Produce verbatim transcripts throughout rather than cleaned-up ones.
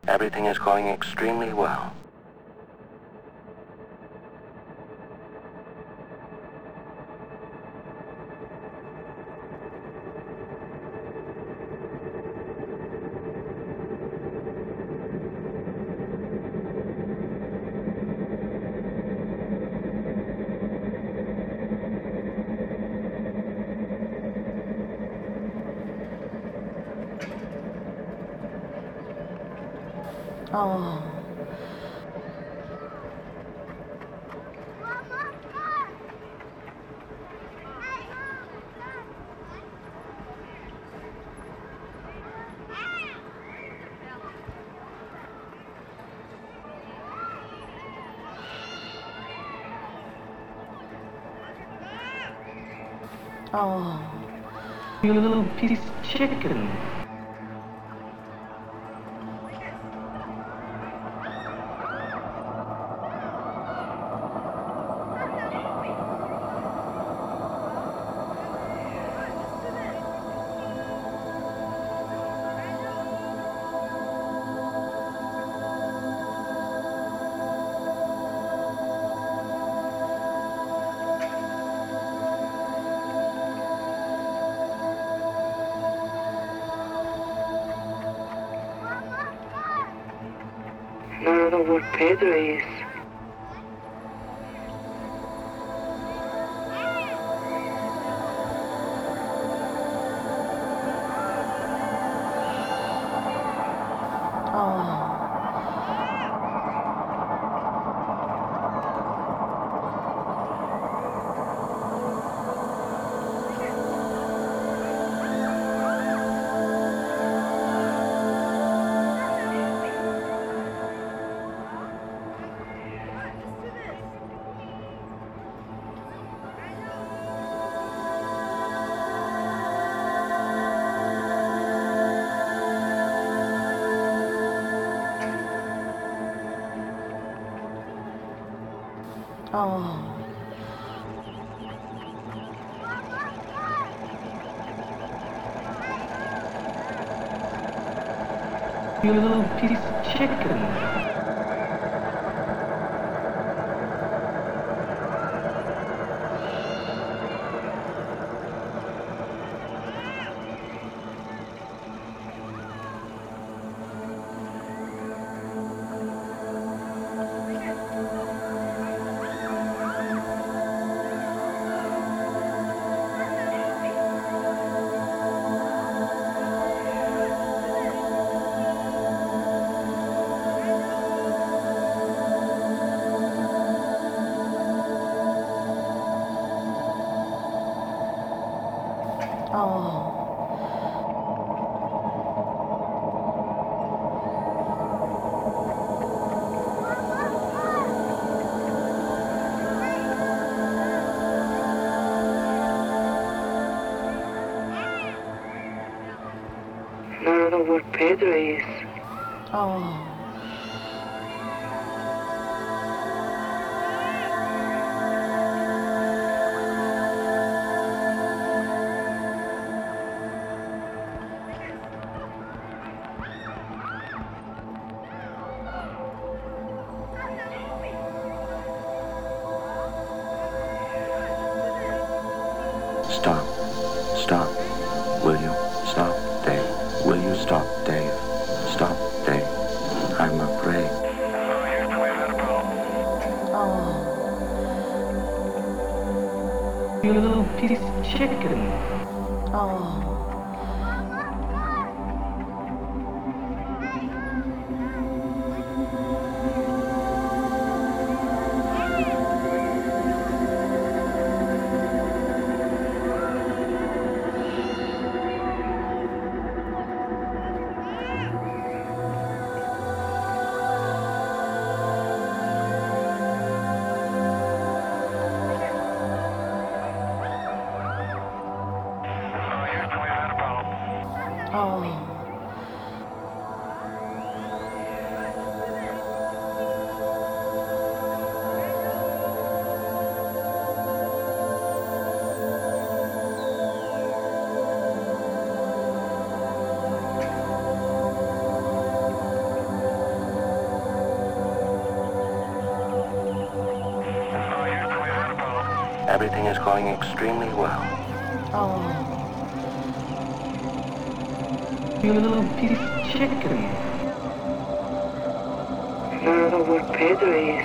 Everything is going extremely well. Oh. Oh. You little piece of chicken. No, no, no, what Pedro is. Oh. Oh. You little piece of chicken. Oh. No, no, no, what Pedro is. Oh. Stop. Stop. Will you? Stop, Dave. Will you stop, Dave? Stop, Dave. I'm afraid. Oh. You little piece of chicken. Oh. Oh. Everything is going extremely well. Oh, You little piece of chicken. I don't know what Pedro is.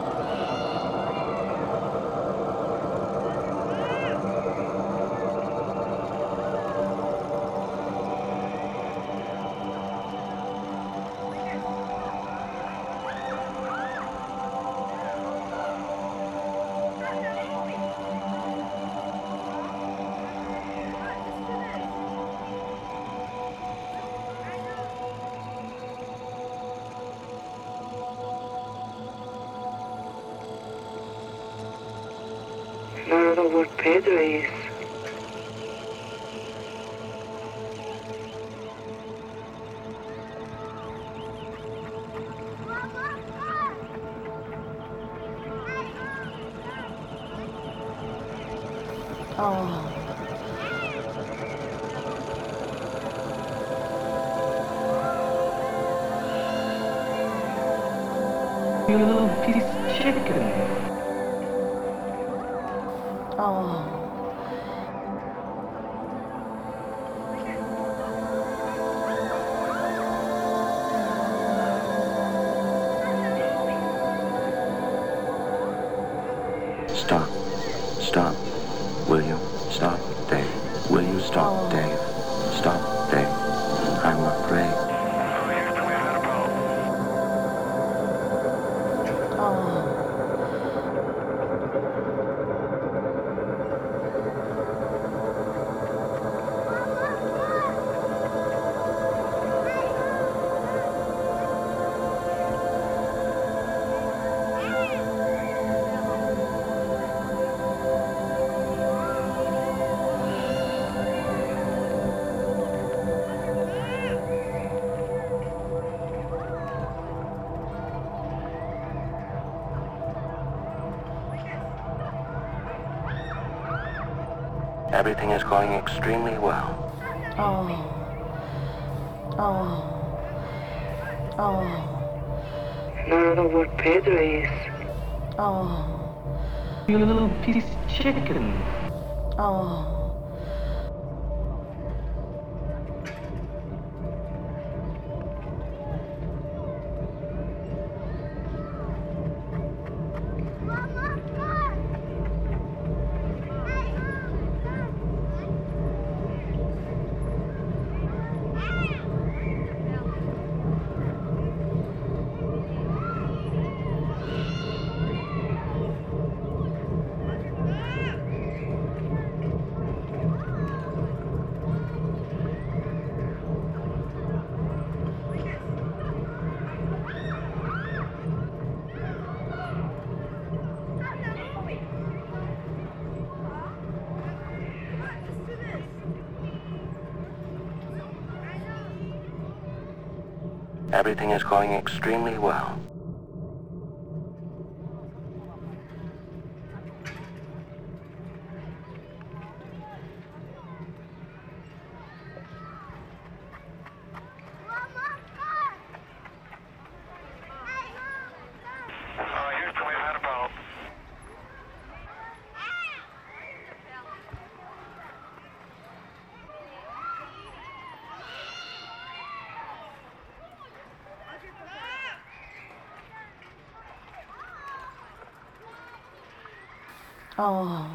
I don't know what Pedro is. oh, You little piece of chicken. oh, Stop. Stop. Will you stop, Dave? Will you stop, Oh. Dave? Stop, Dave. I'm afraid. oh, Everything is going extremely well. oh, oh, oh, I don't know what Pedro is. oh, You little piece of chicken. oh, Everything is going extremely well. oh,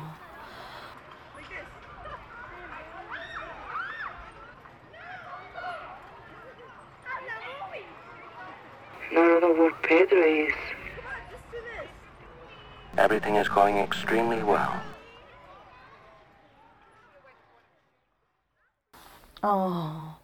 I don't know what Pedro is. Everything is going extremely well. oh.